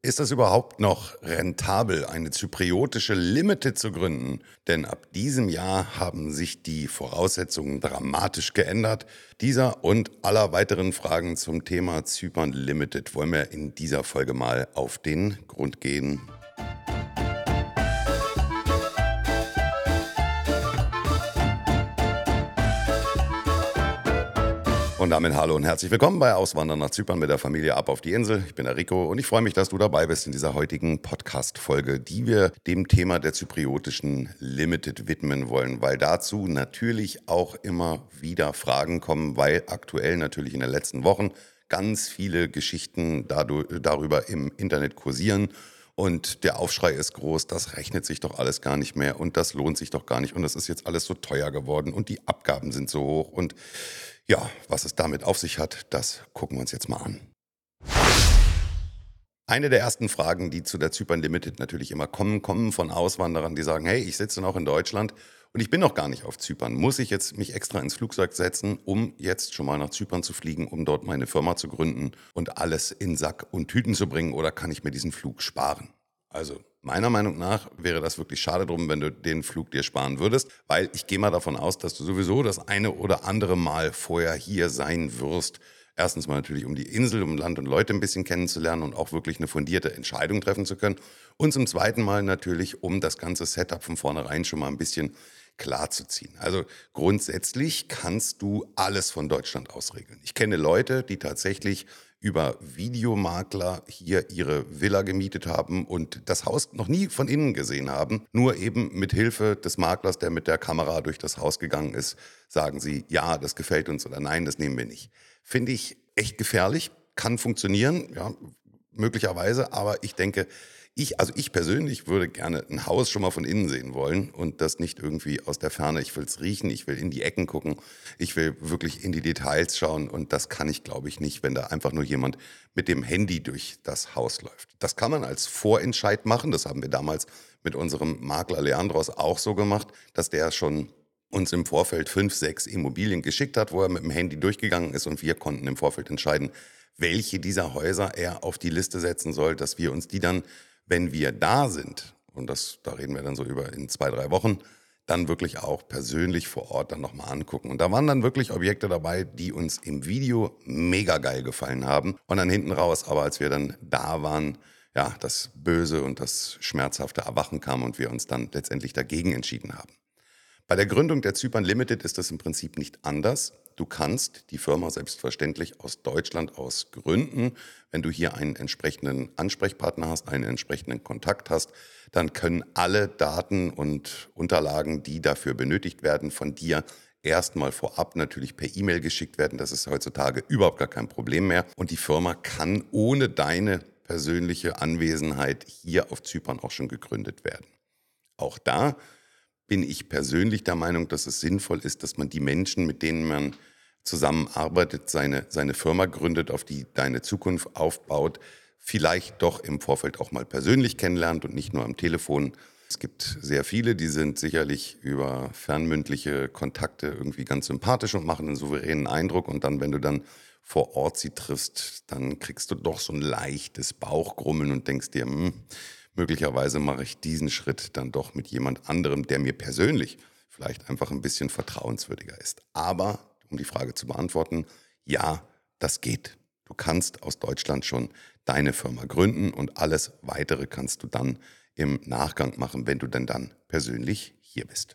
Ist es überhaupt noch rentabel, eine zypriotische Limited zu gründen? Denn ab diesem Jahr haben sich die Voraussetzungen dramatisch geändert. Dieser und aller weiteren Fragen zum Thema Zypern Limited wollen wir in dieser Folge mal auf den Grund gehen. Und damit hallo und herzlich willkommen bei Auswandern nach Zypern mit der Familie ab auf die Insel. Ich bin der Rico und ich freue mich, dass du dabei bist in dieser heutigen Podcast-Folge, die wir dem Thema der zypriotischen Limited widmen wollen, weil dazu natürlich auch immer wieder Fragen kommen, weil aktuell natürlich in den letzten Wochen ganz viele Geschichten darüber im Internet kursieren. Und der Aufschrei ist groß, das rechnet sich doch alles gar nicht mehr und das lohnt sich doch gar nicht und das ist jetzt alles so teuer geworden und die Abgaben sind so hoch und ja, was es damit auf sich hat, das gucken wir uns jetzt mal an. Eine der ersten Fragen, die zu der Zypern Limited natürlich immer kommen von Auswanderern, die sagen, hey, ich sitze noch in Deutschland und ich bin noch gar nicht auf Zypern. Muss ich jetzt mich extra ins Flugzeug setzen, um jetzt schon mal nach Zypern zu fliegen, um dort meine Firma zu gründen und alles in Sack und Tüten zu bringen, oder kann ich mir diesen Flug sparen? Also meiner Meinung nach wäre das wirklich schade drum, wenn du den Flug dir sparen würdest, weil ich gehe mal davon aus, dass du sowieso das eine oder andere Mal vorher hier sein wirst. Erstens mal natürlich, um die Insel, um Land und Leute ein bisschen kennenzulernen und auch wirklich eine fundierte Entscheidung treffen zu können. Und zum zweiten Mal natürlich, um das ganze Setup von vornherein schon mal ein bisschen klar zu ziehen. Also grundsätzlich kannst du alles von Deutschland aus regeln. Ich kenne Leute, die tatsächlich über Videomakler hier ihre Villa gemietet haben und das Haus noch nie von innen gesehen haben. Nur eben mit Hilfe des Maklers, der mit der Kamera durch das Haus gegangen ist, sagen sie, ja, das gefällt uns oder nein, das nehmen wir nicht. Finde ich echt gefährlich, kann funktionieren, ja, möglicherweise, aber ich denke, ich persönlich würde gerne ein Haus schon mal von innen sehen wollen und das nicht irgendwie aus der Ferne. Ich will es riechen, ich will in die Ecken gucken, ich will wirklich in die Details schauen und das kann ich, glaube ich, nicht, wenn da einfach nur jemand mit dem Handy durch das Haus läuft. Das kann man als Vorentscheid machen, das haben wir damals mit unserem Makler Leandros auch so gemacht, dass der schon uns im Vorfeld 5, 6 Immobilien geschickt hat, wo er mit dem Handy durchgegangen ist und wir konnten im Vorfeld entscheiden, welche dieser Häuser er auf die Liste setzen soll, dass wir uns die dann, wenn wir da sind, und da reden wir dann so über in 2, 3 Wochen, dann wirklich auch persönlich vor Ort dann nochmal angucken. Und da waren dann wirklich Objekte dabei, die uns im Video mega geil gefallen haben. Und dann hinten raus, aber als wir dann da waren, ja, das böse und das schmerzhafte Erwachen kam und wir uns dann letztendlich dagegen entschieden haben. Bei der Gründung der Zypern Limited ist das im Prinzip nicht anders. Du kannst die Firma selbstverständlich aus Deutschland aus gründen. Wenn du hier einen entsprechenden Ansprechpartner hast, einen entsprechenden Kontakt hast, dann können alle Daten und Unterlagen, die dafür benötigt werden, von dir erstmal vorab natürlich per E-Mail geschickt werden. Das ist heutzutage überhaupt gar kein Problem mehr. Und die Firma kann ohne deine persönliche Anwesenheit hier auf Zypern auch schon gegründet werden. Auch da bin ich persönlich der Meinung, dass es sinnvoll ist, dass man die Menschen, mit denen man zusammenarbeitet, seine Firma gründet, auf die deine Zukunft aufbaut, vielleicht doch im Vorfeld auch mal persönlich kennenlernt und nicht nur am Telefon. Es gibt sehr viele, die sind sicherlich über fernmündliche Kontakte irgendwie ganz sympathisch und machen einen souveränen Eindruck. Und dann, wenn du dann vor Ort sie triffst, dann kriegst du doch so ein leichtes Bauchgrummeln und denkst dir, möglicherweise mache ich diesen Schritt dann doch mit jemand anderem, der mir persönlich vielleicht einfach ein bisschen vertrauenswürdiger ist. Aber, um die Frage zu beantworten, ja, das geht. Du kannst aus Deutschland schon deine Firma gründen und alles Weitere kannst du dann im Nachgang machen, wenn du denn dann persönlich hier bist.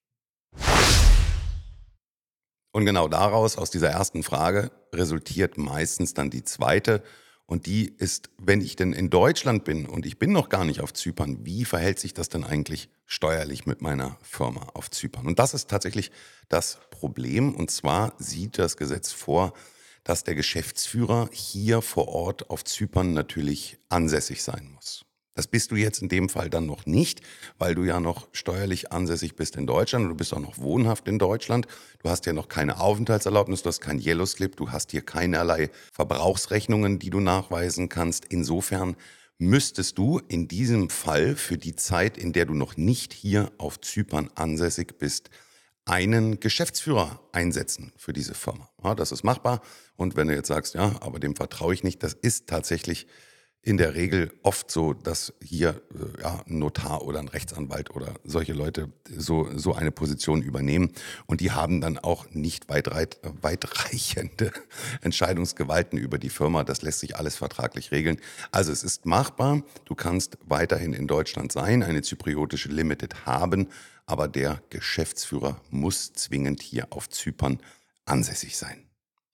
Und genau daraus, aus dieser ersten Frage, resultiert meistens dann die zweite. Und die ist, wenn ich denn in Deutschland bin und ich bin noch gar nicht auf Zypern, wie verhält sich das denn eigentlich steuerlich mit meiner Firma auf Zypern? Und das ist tatsächlich das Problem. Und zwar sieht das Gesetz vor, dass der Geschäftsführer hier vor Ort auf Zypern natürlich ansässig sein muss. Das bist du jetzt in dem Fall dann noch nicht, weil du ja noch steuerlich ansässig bist in Deutschland und du bist auch noch wohnhaft in Deutschland. Du hast ja noch keine Aufenthaltserlaubnis, du hast kein Yellow Slip, du hast hier keinerlei Verbrauchsrechnungen, die du nachweisen kannst. Insofern müsstest du in diesem Fall für die Zeit, in der du noch nicht hier auf Zypern ansässig bist, einen Geschäftsführer einsetzen für diese Firma. Ja, das ist machbar. Und wenn du jetzt sagst, ja, aber dem vertraue ich nicht, das ist tatsächlich in der Regel oft so, dass hier ja, ein Notar oder ein Rechtsanwalt oder solche Leute so eine Position übernehmen. Und die haben dann auch nicht weitreichende Entscheidungsgewalten über die Firma. Das lässt sich alles vertraglich regeln. Also es ist machbar. Du kannst weiterhin in Deutschland sein, eine zypriotische Limited haben, aber der Geschäftsführer muss zwingend hier auf Zypern ansässig sein.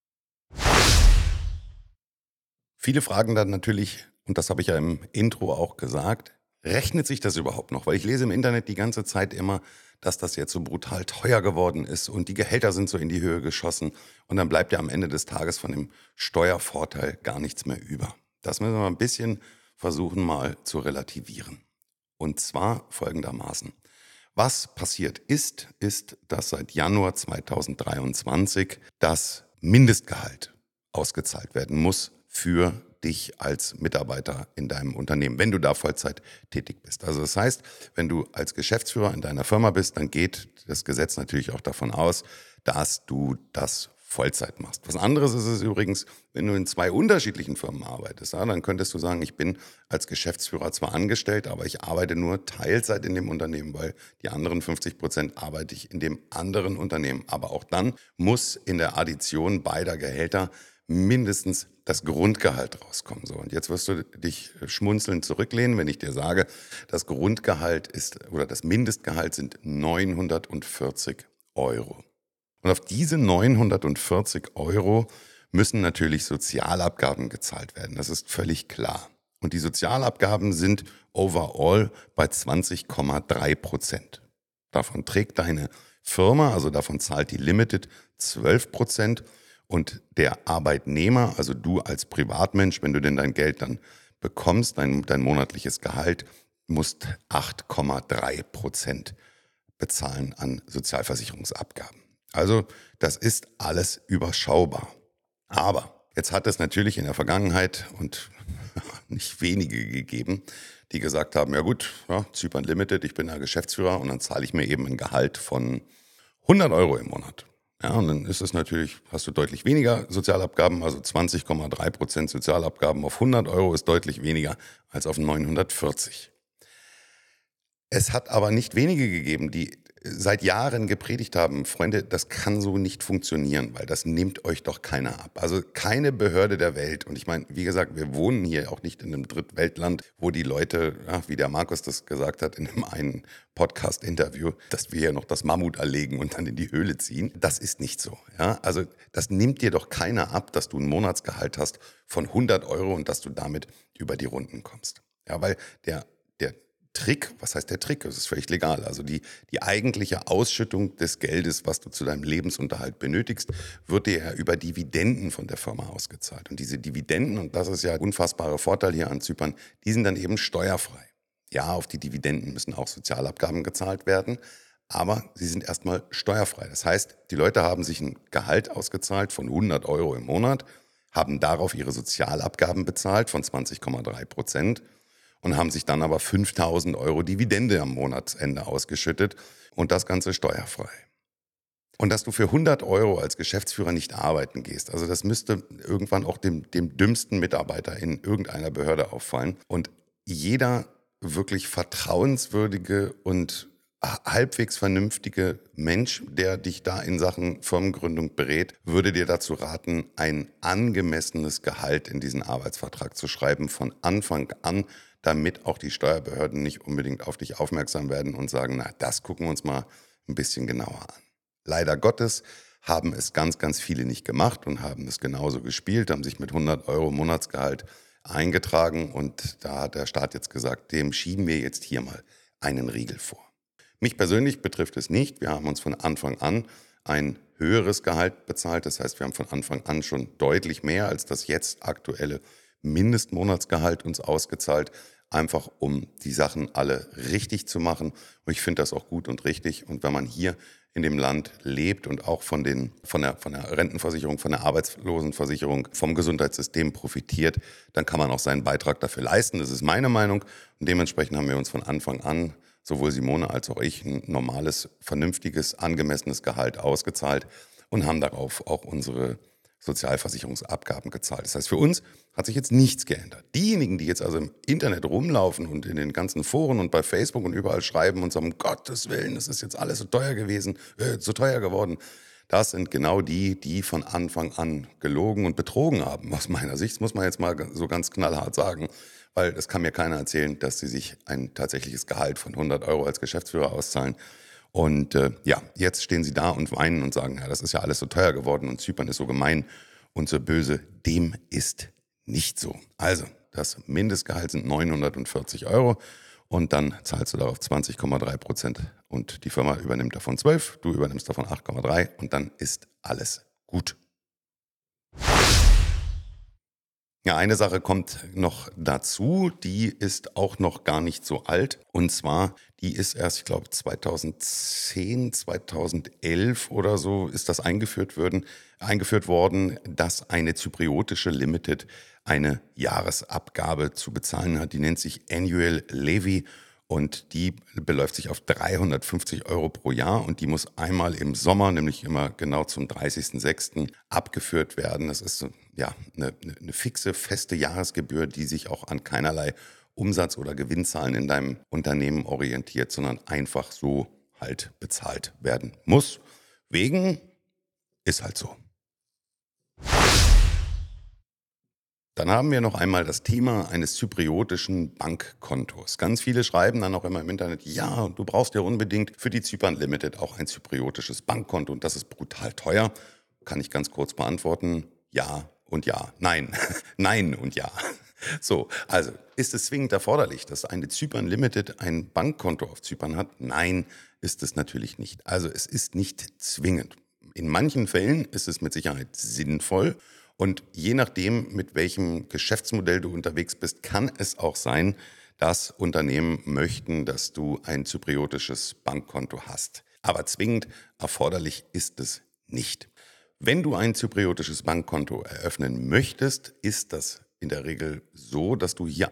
Viele fragen dann natürlich, und das habe ich ja im Intro auch gesagt, rechnet sich das überhaupt noch? Weil ich lese im Internet die ganze Zeit immer, dass das jetzt so brutal teuer geworden ist und die Gehälter sind so in die Höhe geschossen und dann bleibt ja am Ende des Tages von dem Steuervorteil gar nichts mehr über. Das müssen wir ein bisschen versuchen mal zu relativieren. Und zwar folgendermaßen. Was passiert ist, dass seit Januar 2023 das Mindestgehalt ausgezahlt werden muss für dich als Mitarbeiter in deinem Unternehmen, wenn du da Vollzeit tätig bist. Also das heißt, wenn du als Geschäftsführer in deiner Firma bist, dann geht das Gesetz natürlich auch davon aus, dass du das Vollzeit machst. Was anderes ist es übrigens, wenn du in zwei unterschiedlichen Firmen arbeitest. Ja, dann könntest du sagen, ich bin als Geschäftsführer zwar angestellt, aber ich arbeite nur Teilzeit in dem Unternehmen, weil die anderen 50% arbeite ich in dem anderen Unternehmen. Aber auch dann muss in der Addition beider Gehälter mindestens das Grundgehalt rauskommen. So, und jetzt wirst du dich schmunzelnd zurücklehnen, wenn ich dir sage, das Grundgehalt ist oder das Mindestgehalt sind 940 Euro. Und auf diese 940 Euro müssen natürlich Sozialabgaben gezahlt werden. Das ist völlig klar. Und die Sozialabgaben sind overall bei 20,3%. Davon trägt deine Firma, also davon zahlt die Limited 12%. Und der Arbeitnehmer, also du als Privatmensch, wenn du denn dein Geld dann bekommst, dein monatliches Gehalt, musst 8,3% bezahlen an Sozialversicherungsabgaben. Also das ist alles überschaubar. Aber jetzt hat es natürlich in der Vergangenheit und nicht wenige gegeben, die gesagt haben, ja gut, ja, Zypern Limited, ich bin da Geschäftsführer und dann zahle ich mir eben ein Gehalt von 100 Euro im Monat. Ja, und dann ist es natürlich, hast du deutlich weniger Sozialabgaben, also 20,3% Sozialabgaben auf 100 Euro ist deutlich weniger als auf 940. Es hat aber nicht wenige gegeben, die seit Jahren gepredigt haben, Freunde, das kann so nicht funktionieren, weil das nimmt euch doch keiner ab. Also keine Behörde der Welt. Und ich meine, wie gesagt, wir wohnen hier auch nicht in einem Drittweltland, wo die Leute, ja, wie der Markus das gesagt hat in einem einen Podcast-Interview, dass wir hier noch das Mammut erlegen und dann in die Höhle ziehen. Das ist nicht so. Ja? Also das nimmt dir doch keiner ab, dass du ein Monatsgehalt hast von 100 Euro und dass du damit über die Runden kommst. Ja, weil der Trick, was heißt der Trick? Es ist völlig legal. Also die eigentliche Ausschüttung des Geldes, was du zu deinem Lebensunterhalt benötigst, wird dir ja über Dividenden von der Firma ausgezahlt. Und diese Dividenden, und das ist ja ein unfassbarer Vorteil hier an Zypern, die sind dann eben steuerfrei. Ja, auf die Dividenden müssen auch Sozialabgaben gezahlt werden, aber sie sind erstmal steuerfrei. Das heißt, die Leute haben sich ein Gehalt ausgezahlt von 100 Euro im Monat, haben darauf ihre Sozialabgaben bezahlt von 20,3% und haben sich dann aber 5.000 Euro Dividende am Monatsende ausgeschüttet und das Ganze steuerfrei. Und dass du für 100 Euro als Geschäftsführer nicht arbeiten gehst, also das müsste irgendwann auch dem dümmsten Mitarbeiter in irgendeiner Behörde auffallen. Und jeder wirklich vertrauenswürdige und halbwegs vernünftige Mensch, der dich da in Sachen Firmengründung berät, würde dir dazu raten, ein angemessenes Gehalt in diesen Arbeitsvertrag zu schreiben von Anfang an, damit auch die Steuerbehörden nicht unbedingt auf dich aufmerksam werden und sagen, na, das gucken wir uns mal ein bisschen genauer an. Leider Gottes haben es ganz, ganz viele nicht gemacht und haben es genauso gespielt, haben sich mit 100 Euro Monatsgehalt eingetragen und da hat der Staat jetzt gesagt, dem schieben wir jetzt hier mal einen Riegel vor. Mich persönlich betrifft es nicht. Wir haben uns von Anfang an ein höheres Gehalt bezahlt. Das heißt, wir haben von Anfang an schon deutlich mehr als das jetzt aktuelle Mindestmonatsgehalt uns ausgezahlt, einfach um die Sachen alle richtig zu machen. Und ich finde das auch gut und richtig. Und wenn man hier in dem Land lebt und auch von der Rentenversicherung, von der Arbeitslosenversicherung, vom Gesundheitssystem profitiert, dann kann man auch seinen Beitrag dafür leisten. Das ist meine Meinung. Und dementsprechend haben wir uns von Anfang an, sowohl Simone als auch ich, ein normales, vernünftiges, angemessenes Gehalt ausgezahlt und haben darauf auch unsere Sozialversicherungsabgaben gezahlt. Das heißt, für uns hat sich jetzt nichts geändert. Diejenigen, die jetzt also im Internet rumlaufen und in den ganzen Foren und bei Facebook und überall schreiben und sagen, um Gottes Willen, das ist jetzt alles so teuer gewesen, so teuer geworden, das sind genau die, die von Anfang an gelogen und betrogen haben. Aus meiner Sicht, das muss man jetzt mal so ganz knallhart sagen, weil das kann mir keiner erzählen, dass sie sich ein tatsächliches Gehalt von 100 € als Geschäftsführer auszahlen. Und ja, jetzt stehen sie da und weinen und sagen, ja, das ist ja alles so teuer geworden und Zypern ist so gemein und so böse. Dem ist nicht so. Also, das Mindestgehalt sind 940 € und dann zahlst du darauf 20,3% und die Firma übernimmt davon 12, du übernimmst davon 8,3 und dann ist alles gut. Ja, eine Sache kommt noch dazu, die ist auch noch gar nicht so alt. Und zwar, die ist erst, ich glaube, 2010, 2011 oder so ist das eingeführt worden, dass eine zypriotische Limited eine Jahresabgabe zu bezahlen hat. Die nennt sich Annual Levy und die beläuft sich auf 350 € pro Jahr und die muss einmal im Sommer, nämlich immer genau zum 30.06. abgeführt werden. Das ist ja eine fixe, feste Jahresgebühr, die sich auch an keinerlei Umsatz- oder Gewinnzahlen in deinem Unternehmen orientiert, sondern einfach so halt bezahlt werden muss. Wegen ist halt so. Dann haben wir noch einmal das Thema eines zypriotischen Bankkontos. Ganz viele schreiben dann auch immer im Internet, ja, du brauchst ja unbedingt für die Zypern Limited auch ein zypriotisches Bankkonto und das ist brutal teuer. Kann ich ganz kurz beantworten, ja und ja. Nein, nein und ja. So, also ist es zwingend erforderlich, dass eine Zypern Limited ein Bankkonto auf Zypern hat? Nein, ist es natürlich nicht. Also es ist nicht zwingend. In manchen Fällen ist es mit Sicherheit sinnvoll und je nachdem, mit welchem Geschäftsmodell du unterwegs bist, kann es auch sein, dass Unternehmen möchten, dass du ein zypriotisches Bankkonto hast. Aber zwingend erforderlich ist es nicht. Wenn du ein zypriotisches Bankkonto eröffnen möchtest, ist das in der Regel so, dass du hier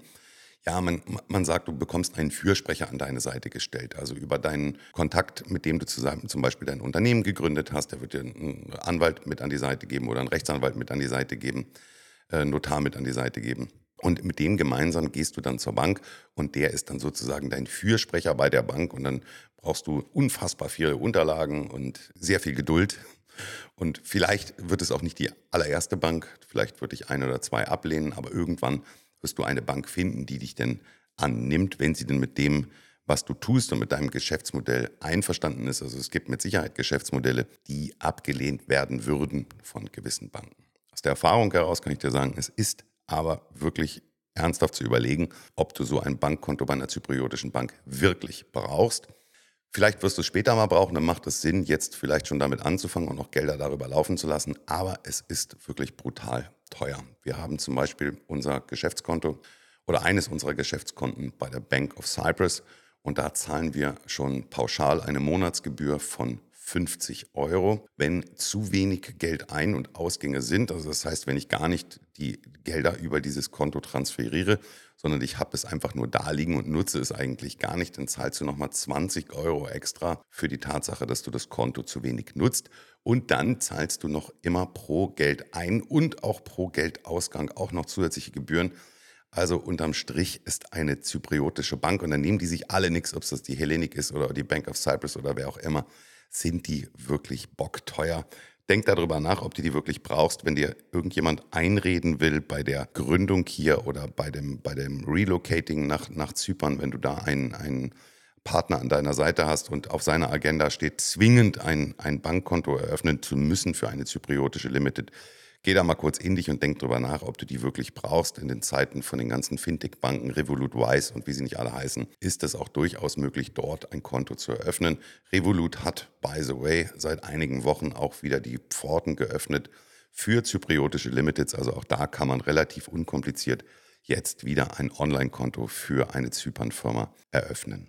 man sagt, du bekommst einen Fürsprecher an deine Seite gestellt. Also über deinen Kontakt, mit dem du zusammen zum Beispiel dein Unternehmen gegründet hast, der wird dir einen Anwalt mit an die Seite geben oder einen Rechtsanwalt mit an die Seite geben, Notar mit an die Seite geben. Und mit dem gemeinsam gehst du dann zur Bank und der ist dann sozusagen dein Fürsprecher bei der Bank und dann brauchst du unfassbar viele Unterlagen und sehr viel Geduld. Und vielleicht wird es auch nicht die allererste Bank, vielleicht wird dich ein oder zwei ablehnen, aber irgendwann wirst du eine Bank finden, die dich denn annimmt, wenn sie denn mit dem, was du tust und mit deinem Geschäftsmodell einverstanden ist. Also es gibt mit Sicherheit Geschäftsmodelle, die abgelehnt werden würden von gewissen Banken. Aus der Erfahrung heraus kann ich dir sagen, es ist aber wirklich ernsthaft zu überlegen, ob du so ein Bankkonto bei einer zypriotischen Bank wirklich brauchst. Vielleicht wirst du es später mal brauchen, dann macht es Sinn, jetzt vielleicht schon damit anzufangen und noch Gelder darüber laufen zu lassen. Aber es ist wirklich brutal teuer. Wir haben zum Beispiel unser Geschäftskonto oder eines unserer Geschäftskonten bei der Bank of Cyprus und da zahlen wir schon pauschal eine Monatsgebühr von 50 €, wenn zu wenig Geld Ein- und Ausgänge sind. Also das heißt, wenn ich gar nicht die Gelder über dieses Konto transferiere, sondern ich habe es einfach nur da liegen und nutze es eigentlich gar nicht, dann zahlst du nochmal 20 € extra für die Tatsache, dass du das Konto zu wenig nutzt. Und dann zahlst du noch immer pro Geldein- und auch pro Geldausgang auch noch zusätzliche Gebühren. Also unterm Strich ist eine zypriotische Bank, und dann nehmen die sich alle nichts, ob es das die Hellenic ist oder die Bank of Cyprus oder wer auch immer, sind die wirklich bockteuer. Denk darüber nach, ob du die wirklich brauchst, wenn dir irgendjemand einreden will bei der Gründung hier oder bei dem Relocating nach Zypern, wenn du da einen Partner an deiner Seite hast und auf seiner Agenda steht, zwingend ein Bankkonto eröffnen zu müssen für eine zypriotische Limited. Geh da mal kurz in dich und denk drüber nach, ob du die wirklich brauchst. In den Zeiten von den ganzen Fintech-Banken, Revolut, Wise und wie sie nicht alle heißen, ist es auch durchaus möglich, dort ein Konto zu eröffnen. Revolut hat, by the way, seit einigen Wochen auch wieder die Pforten geöffnet für zypriotische Limiteds. Also auch da kann man relativ unkompliziert jetzt wieder ein Online-Konto für eine Zypern-Firma eröffnen.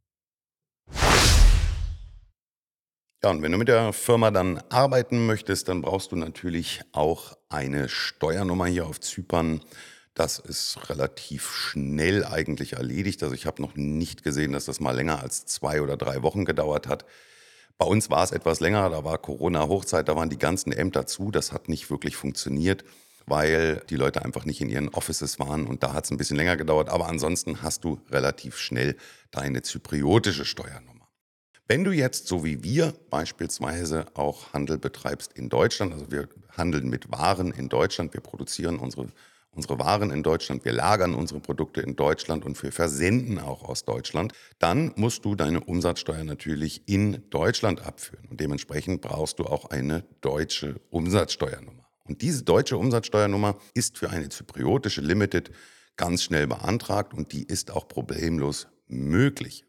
Ja, und wenn du mit der Firma dann arbeiten möchtest, dann brauchst du natürlich auch eine Steuernummer hier auf Zypern. Das ist relativ schnell eigentlich erledigt. Also ich habe noch nicht gesehen, dass das mal länger als 2 oder 3 Wochen gedauert hat. Bei uns war es etwas länger, da war Corona-Hochzeit, da waren die ganzen Ämter zu. Das hat nicht wirklich funktioniert, weil die Leute einfach nicht in ihren Offices waren und da hat es ein bisschen länger gedauert. Aber ansonsten hast du relativ schnell deine zypriotische Steuernummer. Wenn du jetzt, so wie wir beispielsweise, auch Handel betreibst in Deutschland, also wir handeln mit Waren in Deutschland, wir produzieren unsere Waren in Deutschland, wir lagern unsere Produkte in Deutschland und wir versenden auch aus Deutschland, dann musst du deine Umsatzsteuer natürlich in Deutschland abführen. Und dementsprechend brauchst du auch eine deutsche Umsatzsteuernummer. Und diese deutsche Umsatzsteuernummer ist für eine zypriotische Limited ganz schnell beantragt und die ist auch problemlos möglich.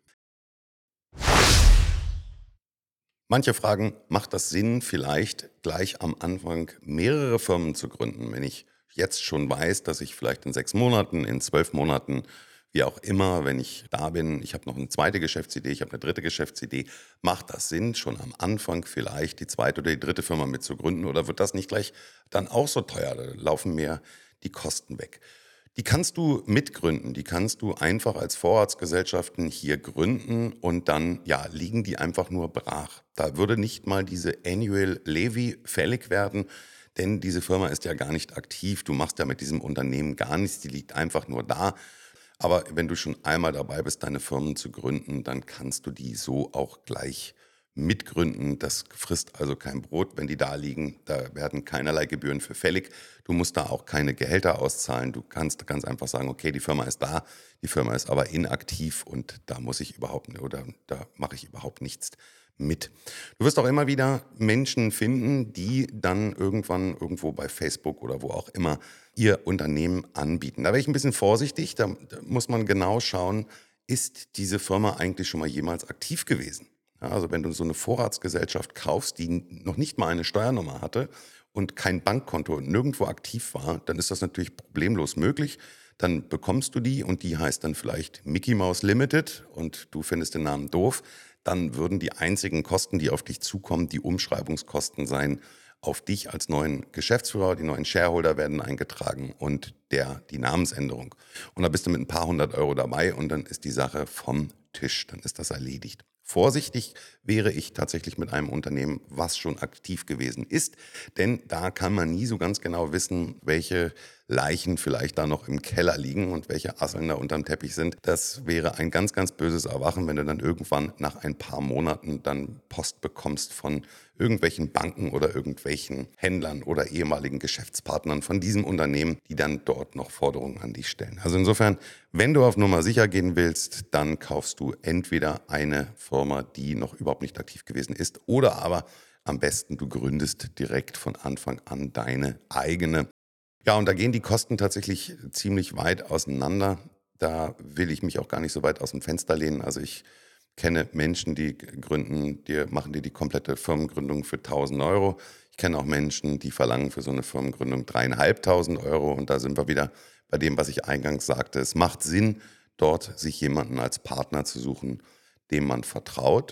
Manche fragen, macht das Sinn, vielleicht gleich am Anfang mehrere Firmen zu gründen, wenn ich jetzt schon weiß, dass ich vielleicht in 6 Monaten, in 12 Monaten, wie auch immer, wenn ich da bin, ich habe noch eine zweite Geschäftsidee, ich habe eine dritte Geschäftsidee, macht das Sinn, schon am Anfang vielleicht die zweite oder die dritte Firma mit zu gründen oder wird das nicht gleich dann auch so teuer? Da laufen mir die Kosten weg. Die kannst du mitgründen, die kannst du einfach als Vorratsgesellschaften hier gründen und dann, ja, liegen die einfach nur brach. Da würde nicht mal diese Annual Levy fällig werden, denn diese Firma ist ja gar nicht aktiv. Du machst ja mit diesem Unternehmen gar nichts, die liegt einfach nur da. Aber wenn du schon einmal dabei bist, deine Firmen zu gründen, dann kannst du die so auch gleich mitgründen. Das frisst also kein Brot, wenn die da liegen. Da werden keinerlei Gebühren für fällig. Du musst da auch keine Gehälter auszahlen. Du kannst ganz einfach sagen, okay, die Firma ist da, die Firma ist aber inaktiv und da muss ich überhaupt oder da mache ich überhaupt nichts mit. Du wirst auch immer wieder Menschen finden, die dann irgendwann irgendwo bei Facebook oder wo auch immer ihr Unternehmen anbieten. Da wäre ich ein bisschen vorsichtig. Da muss man genau schauen, ist diese Firma eigentlich schon mal jemals aktiv gewesen? Ja, also wenn du so eine Vorratsgesellschaft kaufst, die noch nicht mal eine Steuernummer hatte und kein Bankkonto und nirgendwo aktiv war, dann ist das natürlich problemlos möglich. Dann bekommst du die und die heißt dann vielleicht Mickey Mouse Limited und du findest den Namen doof. Dann würden die einzigen Kosten, die auf dich zukommen, die Umschreibungskosten sein auf dich als neuen Geschäftsführer. Die neuen Shareholder werden eingetragen und die Namensänderung. Und da bist du mit ein paar 100 € dabei und dann ist die Sache vom Tisch. Dann ist das erledigt. Vorsichtig wäre ich tatsächlich mit einem Unternehmen, was schon aktiv gewesen ist, denn da kann man nie so ganz genau wissen, welche Leichen vielleicht da noch im Keller liegen und welche Asseln da unterm Teppich sind. Das wäre ein ganz, ganz böses Erwachen, wenn du dann irgendwann nach ein paar Monaten dann Post bekommst von irgendwelchen Banken oder irgendwelchen Händlern oder ehemaligen Geschäftspartnern von diesem Unternehmen, die dann dort noch Forderungen an dich stellen. Also insofern, wenn du auf Nummer sicher gehen willst, dann kaufst du entweder eine Firma, die noch überhaupt nicht aktiv gewesen ist, oder aber am besten du gründest direkt von Anfang an deine eigene. Ja, und da gehen die Kosten tatsächlich ziemlich weit auseinander. Da will ich mich auch gar nicht so weit aus dem Fenster lehnen. Also ich kenne Menschen, die gründen, machen dir die komplette Firmengründung für 1.000 €. Ich kenne auch Menschen, die verlangen für so eine Firmengründung 3.500 € und da sind wir wieder bei dem, was ich eingangs sagte. Es macht Sinn, dort sich jemanden als Partner zu suchen, dem man vertraut.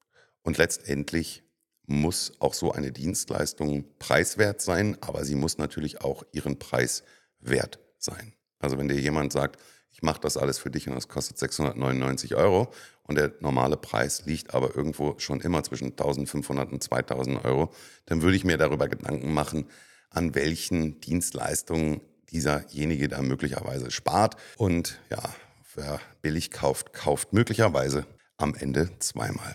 Und letztendlich muss auch so eine Dienstleistung preiswert sein, aber sie muss natürlich auch ihren Preis wert sein. Also wenn dir jemand sagt, ich mache das alles für dich und das kostet 699 € und der normale Preis liegt aber irgendwo schon immer zwischen 1.500 und 2.000 €, dann würde ich mir darüber Gedanken machen, an welchen Dienstleistungen dieserjenige da möglicherweise spart. Und ja, wer billig kauft, kauft möglicherweise am Ende zweimal.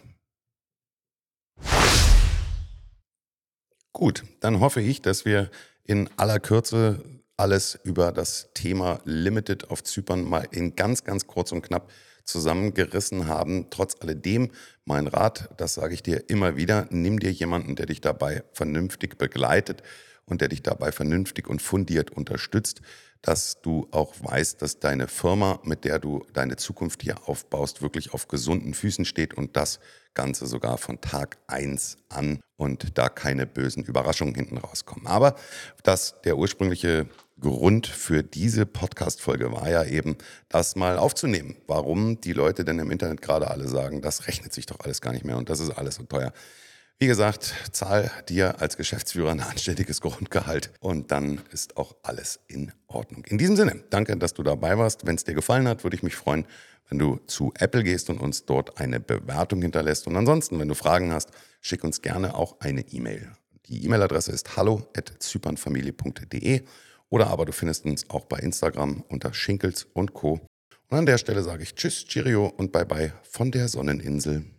Gut, dann hoffe ich, dass wir in aller Kürze alles über das Thema Limited auf Zypern mal in ganz, ganz kurz und knapp zusammengerissen haben. Trotz alledem, mein Rat, das sage ich dir immer wieder, nimm dir jemanden, der dich dabei vernünftig begleitet und der dich dabei vernünftig und fundiert unterstützt, dass du auch weißt, dass deine Firma, mit der du deine Zukunft hier aufbaust, wirklich auf gesunden Füßen steht und das Ganze sogar von Tag eins an und da keine bösen Überraschungen hinten rauskommen. Aber der ursprüngliche Grund für diese Podcast-Folge war ja eben, das mal aufzunehmen. Warum die Leute denn im Internet gerade alle sagen, das rechnet sich doch alles gar nicht mehr und das ist alles so teuer. Wie gesagt, zahl dir als Geschäftsführer ein anständiges Grundgehalt und dann ist auch alles in Ordnung. In diesem Sinne, danke, dass du dabei warst. Wenn es dir gefallen hat, würde ich mich freuen, wenn du zu Apple gehst und uns dort eine Bewertung hinterlässt. Und ansonsten, wenn du Fragen hast, schick uns gerne auch eine E-Mail. Die E-Mail-Adresse ist hallo@zypernfamilie.de oder aber du findest uns auch bei Instagram unter Schinkels und Co. Und an der Stelle sage ich Tschüss, Cheerio und Bye-bye von der Sonneninsel.